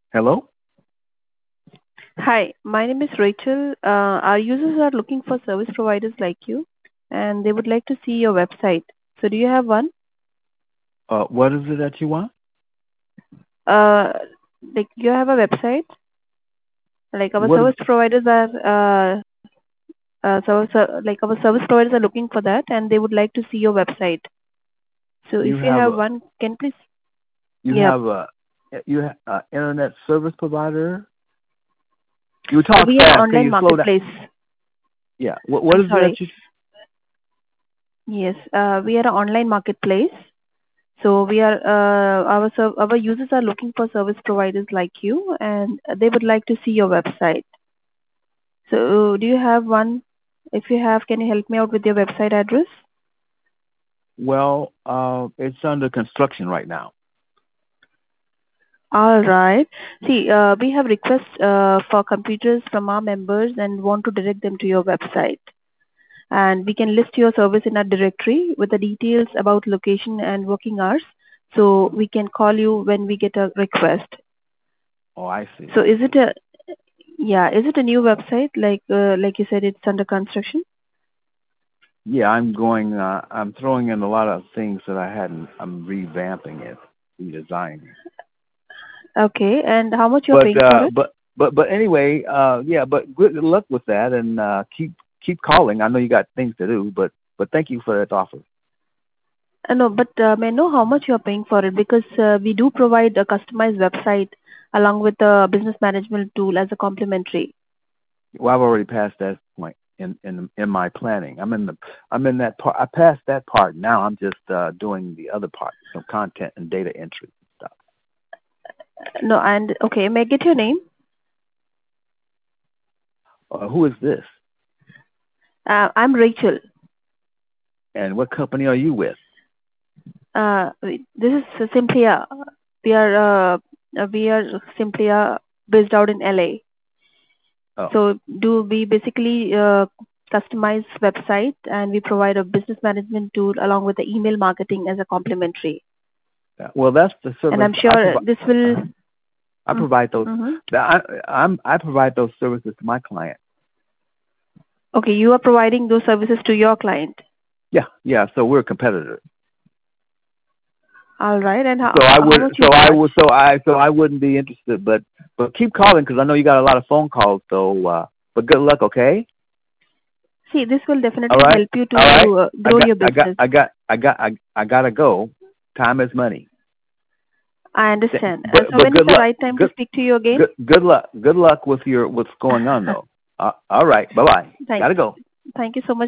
Hello? Hi, my name is Rachel. Our users are looking for service providers like you, and they would like to see your website. So, do you have one? What is it that you want? Uh, like you have a website? Like our What is, service providers are, like our service providers are looking for that, and they would like to see your website. So, if you you have have a one, can please? you Yep. have a you have internet service provider? You talk We are an fast. Can online you slow down? marketplace. Yeah. What I'm is it sorry. that you? Yes, we are an online marketplace. So we are our users are looking for service providers like you, and they would like to see your website. So do you have one? If you have, can you help me out with your website address? Well, it's under construction right now. All right. See, we have requests for computers from our members and want to direct them to your website. And we can list your service in a directory with the details about location and working hours. So we can call you when we get a request. Oh, I see. So is it a Yeah, is it a new website? Like you said, it's under construction. Yeah, I'm going. I'm throwing in a lot of things that I hadn't. I'm revamping it, redesigning. Okay, and how much you're But paying for uh, it? but but anyway, yeah. But good luck with that, and keep calling. I know you got things to do, but thank you for that offer. No, but may I know how much you're paying for it? Because we do provide a customized website along with the business management tool as a complimentary. Well, I've already passed that point in my planning. I'm in that part. I passed that part. Now I'm just doing the other part, some content and data entry stuff. No, and okay, may I get your name? Who is this, I'm Rachel. and what company are you with? This is simply we are simply based out in LA. Oh, So do we basically customize website and we provide a business management tool along with the email marketing as a complimentary. yeah. Well, that's the And service I'm sure this will. uh I Mm, provide those. mm-hmm. I provide those services to my client. Okay, you are providing those services to your client. Yeah, yeah. So we're competitors. All right, and So I how would, much you so I charge? would, so I wouldn't be interested. But keep calling because I know you got a lot of phone calls. So, but good luck. Okay. See, this will All definitely right. help you All right. to I grow got your I got business. I got I got I gotta go. Time is money. I understand. But So when is good the luck. right time to speak to you again? Good luck. Good luck with your what's going on though. All right. Bye bye. Thank, Gotta go. thank you so much.